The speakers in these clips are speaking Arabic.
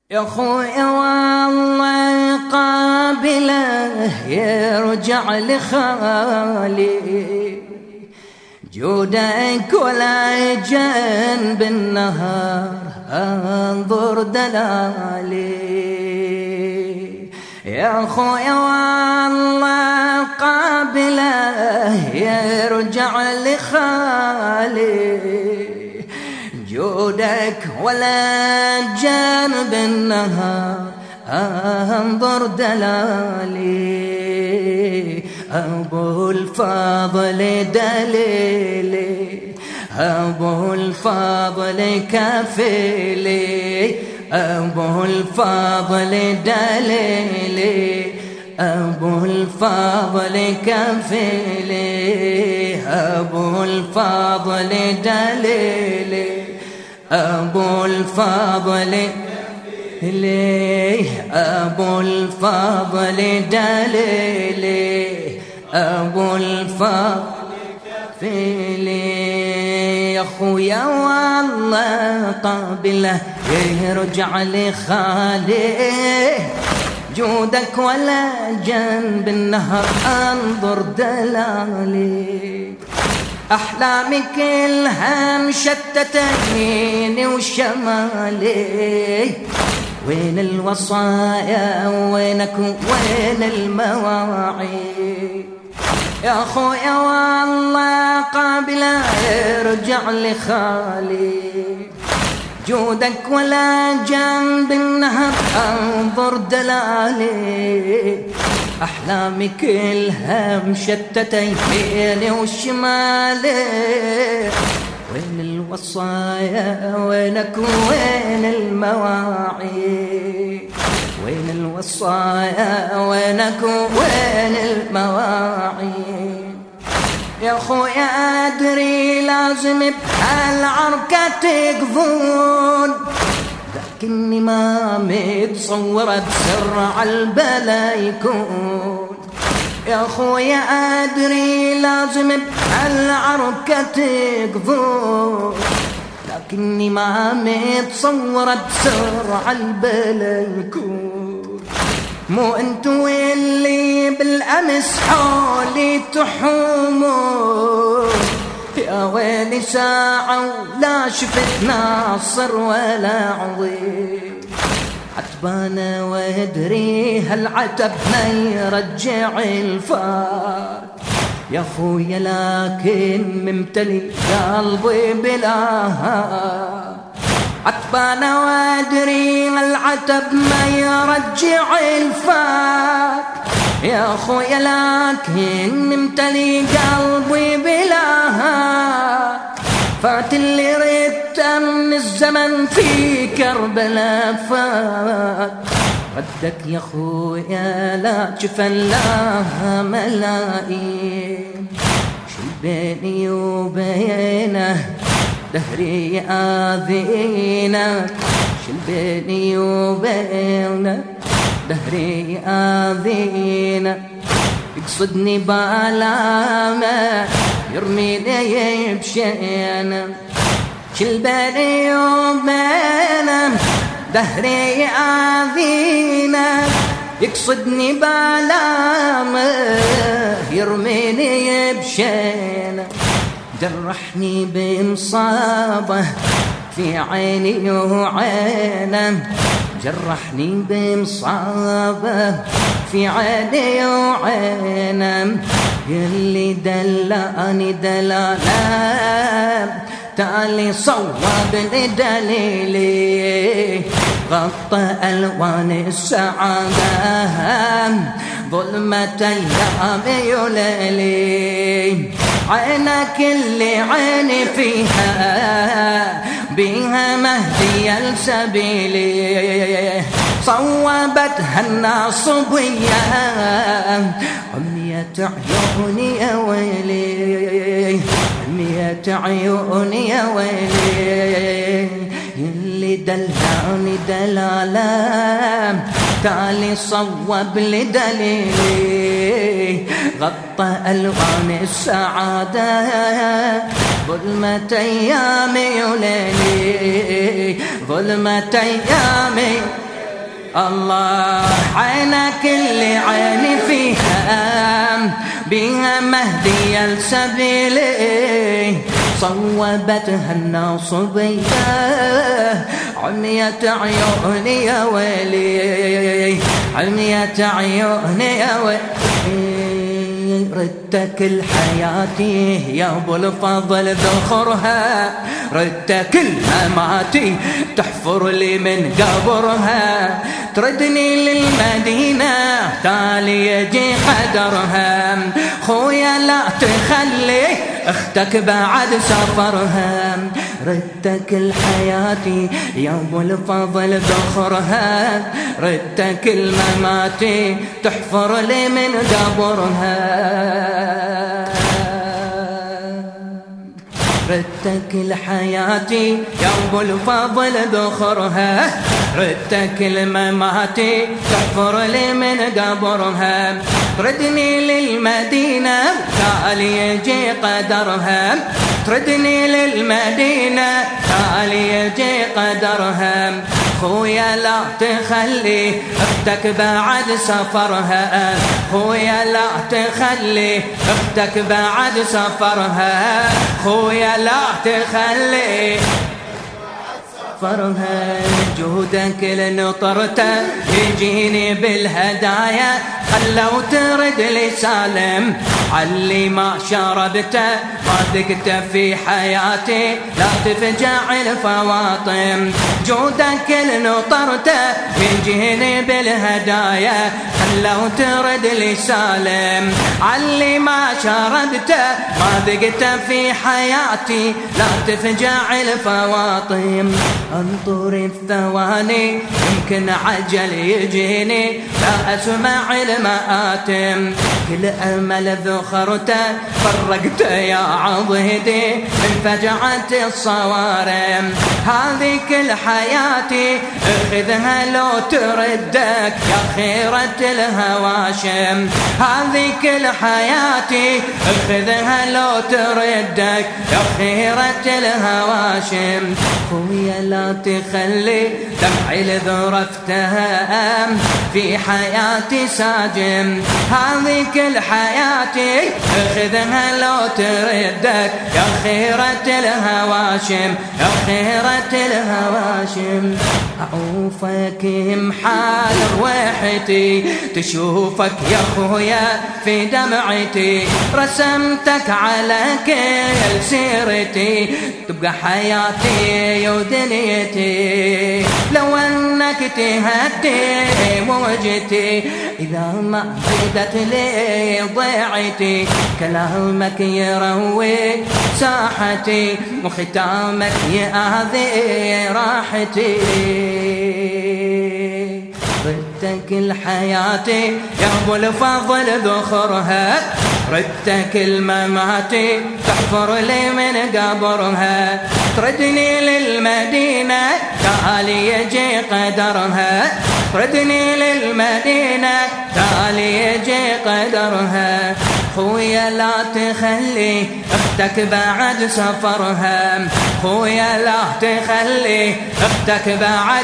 يا خويا والله قابله يرجع لخالي، جودك ولا جنب النهار انظر دلالي. يا خويا والله قابله يرجع لخالي، جودك ولا جانب النهار انظر دلالي. ابو الفضل دليلي، ابو الفضل كفيلي، ابو الفضل دليلي، ابو الفضل كفيلي، ابو الفضل دليلي، ابو الفضل ليه، ابو الفضل دليلي، ابو الفضل كفيلي. يا خويا والله قابله يرجع لخالي، جودك ولا جنب النهر انظر دلالي. أحلامي كلها مشتتة يميني وشمالي، وين الوصايا وينك وين المواعيد. يا خويا والله قابله يرجع لخالي، جودك ولا جنب النهر انظر دلالي. أحلامي كلها مشتتة يميني وشمالي، وين الوصايا وينك وين المواعيد، وين الوصايا وينك وين المواعيد. يا خويا أدري لازم بهالعركة تقضون، لكني ما متصورة بسر عالبلا يكون. يا خويا أدري لازم بهالعركة تقضون، لكني ما متصورة بسر عالبلا يكون. مو انتو اللي بالأمس حولي تحومون، يا ويلي ساعة ولا شفت ناصر ولا عظيم. عتبانة وادري هالعتب ما يرجع الفات، يا خويا لكن ممتلي قلبي بلاها. عتبانة وادري هالعتب ما يرجع الفات، يا خويا لكن ممتلي قلبي بلاها. فات اللي ردته من الزمن في كربلاء فات، ردك يا خويا لا جفلاها ملايين. شل بيني وبينه دهري آذينا، شل بيني وبينه دهري آذينا. يقصدني بالامه يرميني بشينه، شل بيني وبينه دهري آذينا. يقصدني بالامه يرميني بشينه، جرحني بمصابه في عيني وعينه، جرحني بمصابه في عيني وعينه. يلي دلاني دلاله تالي صوب لدليلي، غطى ألوان السعادة ظلمة أيامي وليلي. عينك اللي عيني فيها بيها مهدي لسبيلي، صوبتها الناصبية عمية عيوني يا ويلي، عمية عيوني يا ويلي. اللي دلاني دلالة تالي صوب لدليلي، غطى ألوان السعادة ظلمة أيامي وليلي، ظلمة أيامي الله عينك اللي عيني فيها بها مهدي السبيل صوبتها الناصبية عمية عيوني يا ويلي عمية عيوني يا ويلي ردت كل حياتي يا ابو الفضل ذخرها ردت كل مماتي تحفر لي من قبرها تردني للمدينة تالي يجي قدرها خويا لا تخلي اختك بعد سفرها ردت كل حياتي يا ابو الفضل ذخرها ردت كل مماتي تحفر لي من قبرها ردت كل حياتي يا ابو الفضل ذخرها ردت كل مماتي تحفر لي من قبرها تردني للمدينة تالي يجي قدرها تردني للمدينة تالي يجي قدرها خويا لا تخلي اختك بعد سفرها خويا لا تخلي اختك بعد سفرها خويا لا تخلي فرها جهدك لنطرته يجيني بالهدايا خلو ترد لي سالم علي ما شربته ما ذقته في حياتي لا تفجع الفواطم جودك لنطرته يجيني بالهدايا خلو ترد لي سالم علي ما شربته ما ذقته في حياتي لا تفجع الفواطم انطر الثواني يمكن عجل يجيني لا اسمع المآتم كل امل ذخرته فرقته يا عضدي من فجعة الصوارم هذه كل حياتي اخذها لو تردك يا خيرة الهواشم هذه كل حياتي اخذها لو تردك يا خيرة الهواشم خويا لا تخلي دمعي لذرفتها في حياتي ساجم هذه كل حياتي اخذها لو تردك يا خيرة الهواشم يا خيرة الهواشم أعوفك محال رويحتي تشوفك يا خويا في دمعتي رسمتك على كل سيرتي تبقى حياتي ودنيتي لو انك تهدي موجتي اذا ما عدت لي ضيعتي كلامك يروي ساحتي وختامك يأذي راحتي ردت كل حياتي يا ابو الفضل ذخرها ردت كل مماتي تحفر لي من قبرها تردني للمدينة تالي يجي قدرها تردني للمدينة تالي يجي قدرها خويا لا تخلي اختك بعد سفرها خويا لا تخلي اختك بعد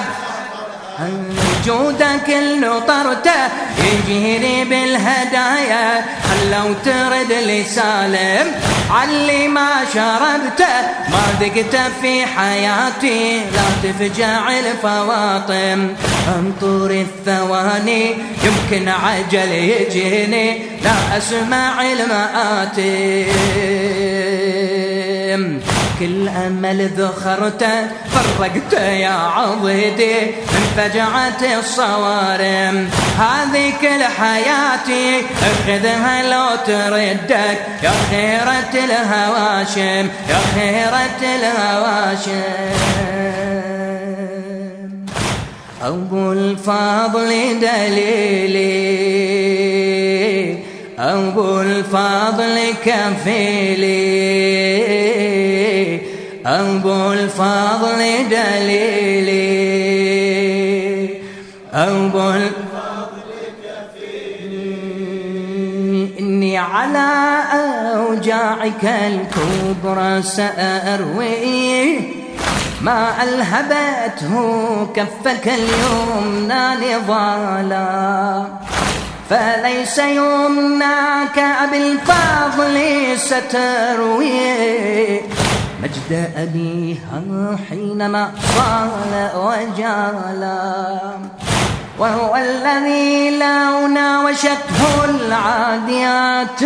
جودك النطرته يجيني بالهدايا خلو ترد لي سالم علي ما شربته ما ذقته في حياتي لا تفجع الفواطم انطر الثواني يمكن عجل يجيني لا اسمع المآتم كل أمل ذخرته فرقته يا عضدي من فجعة الصوارم هذه كل حياتي اخذها لو تردك يا خيرة الهواشم يا خيرة الهواشم أبو الفضل دليلي أبو الفضل كفيلي أبو الفضل دليلي أبو الفضل كفيلي إني على أوجاعك الكبرى سأروي ما ألهبته كفك اليمنى نضالا، فليس يمناك بالفضل ستروي مجد أبيها حينما صال وجالا. وهو الذي لو ناوشته العاديات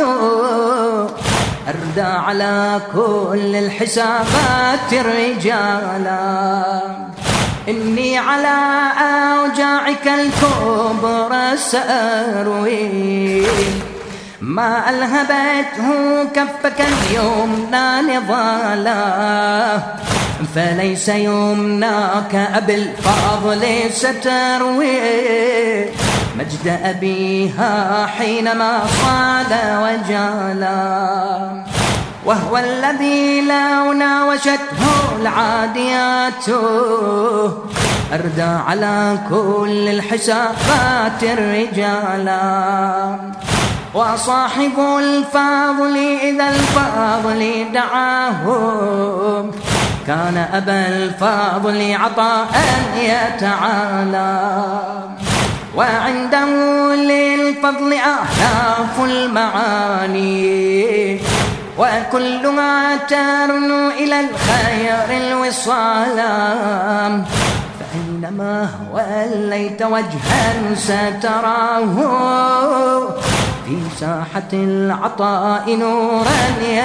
أردى على كل الحسابات الرجالا. إني على أوجاعك الكبرى سأروي ما ألهبته كفك اليمنى نضالا، فليس يمناك بالفضل ستروي مجد أبيها حينما صال وجالا. وهو الذي لو ناوشته العاديات أردى على كل الحسابات الرجالا. وصاحب الفضل إذا الفضل دعاه كان أبا الفضل عطاء يتعالى. وعنده للفضل آلاف المعاني وكلها ترنو إلى الخير الوصالا. فأينما وليت وجها ستراه في ساحة العطاء نورا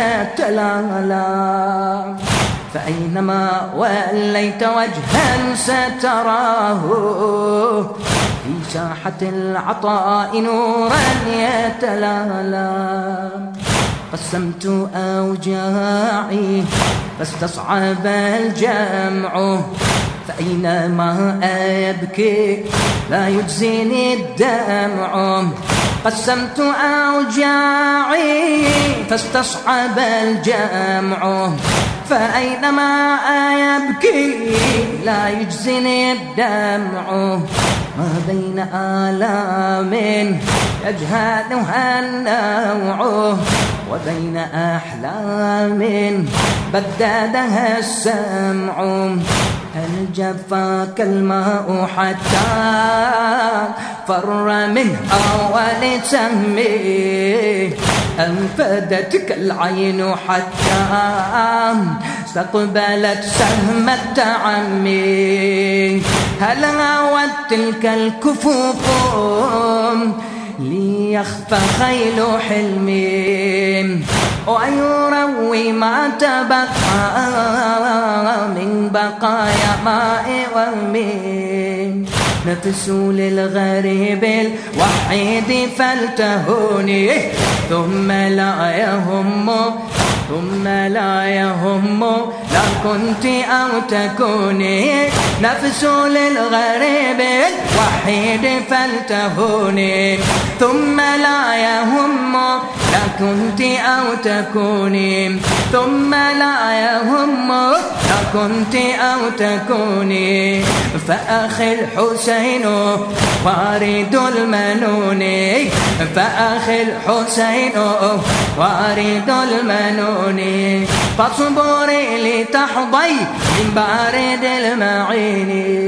يتلالى. فأينما وليت وجها ستراه في ساحة العطاء نورا يتلالى. قسمت أوجاعي فاستصعب الجمع، فأينما أبكي لا يجزيني الدمع. قسمت أوجاعي فاستصعب الجمع، فأينما يبكي لا يجزيني الدمع. ما بين آلام يجهدها النوع وبين أحلام بددها السمع. هل جفاك الماء حتى فر من أول سهمي، أنفدتك العين حتى استقبلت سهم التعمي. هل هوت تلك الكفوف ليخفى خيل حلمي، ويروي ما تبقى من بقايا ماء ومين. نفس للغريب الوحيد فلتهوني ثم لا يهم لا كنت أو تكوني. نفس للغريب الوحيد فلتهوني ثم لا يهم لا كنت أو تكوني. ثم لا يهم لا كنت أو تكوني. فأخي الحسين وارد المنون، فأخي الحسين وارد المنون. فاصبري لتحظي من بارد المعين.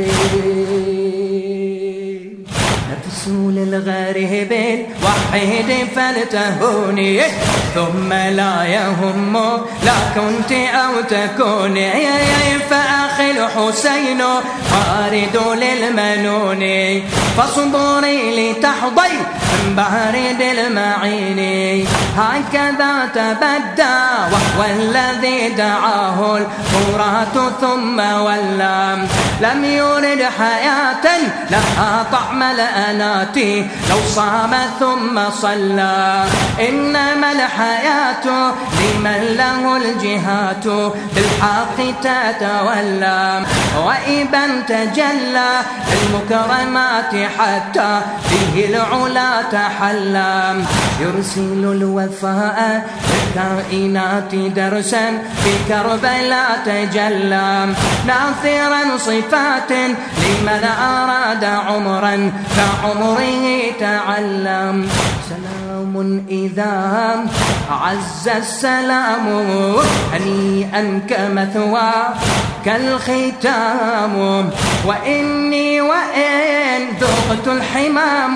نفس للغريب الوحيد فلتهوني ثم لا يهم لا كنت أو تكوني. فأخي الحسين وارد للمنون، فاصبري لتحظي من بارد المعين. هكذا تبدى وهو الذي دعاه الفرات ثم ولى. لم يرد حياة لها طعم الأنات لو صام ثم صلى. إنما الحياة لمن له الجهات بالحق تتولى. وإبا تجلى المكرمات حتى به العلا تحلى. يرسل الوفاء للكائنات درسا في كربلاء تجلى. ناثرا صفات لمن أراد عمرا كعمره تعلم. سلام إذا عز السلام هنيئا كمثواك الختام وإني وإن ذقت الحمام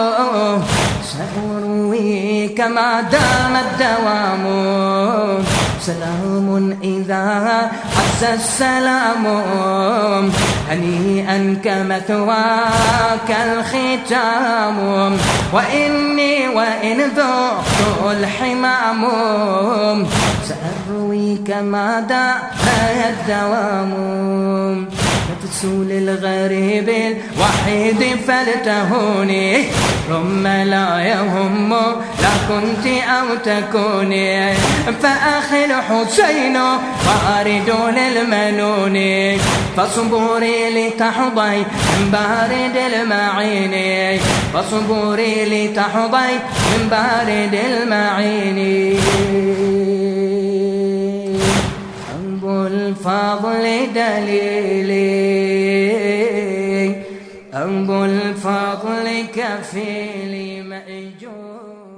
سأرويك ما دام الدوام سلام إذا عز السلام هنيئا كمثواك الختام وإني وإن ذقت الحمام سأرويك ما دام الدوام تسول الغريب الوحيد فلتهوني ثم لا يهم لا كنت أو تكوني فأخي الحسين وارد للمنون فاصبري لتحظي من بارد المعين فاصبري لتحظي من بارد المعين أبو الفضل دليلي أبو الفضل كفيلي مأجور